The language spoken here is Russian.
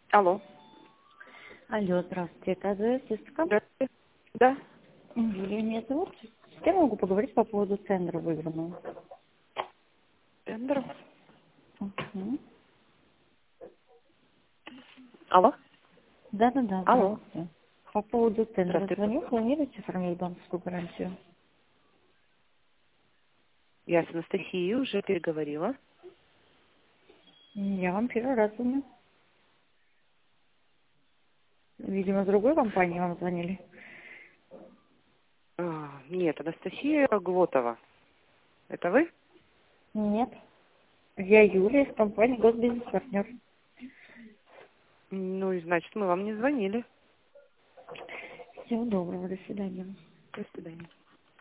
Алло. Алло, здравствуйте, это АЗС-СК. Здравствуйте. Да. Юлия меня зовут. С кем могу поговорить по поводу тендера выигранного? Тендер. Мгм. Алло. Да-да-да, Алло. здравствуйте. По поводу тендера Здравствуйте. звоню, планируете оформить банковскую гарантию? Я с Анастасией уже переговорила. Я вам первый раз звоню. Видимо, с другой компании вам звонили. Нет, Анастасия Глотова. Это вы? Нет. Я Юлия из компании Госбизнес-партнер. Ну и значит, мы вам не звонили. Всего доброго, до свидания. До свидания.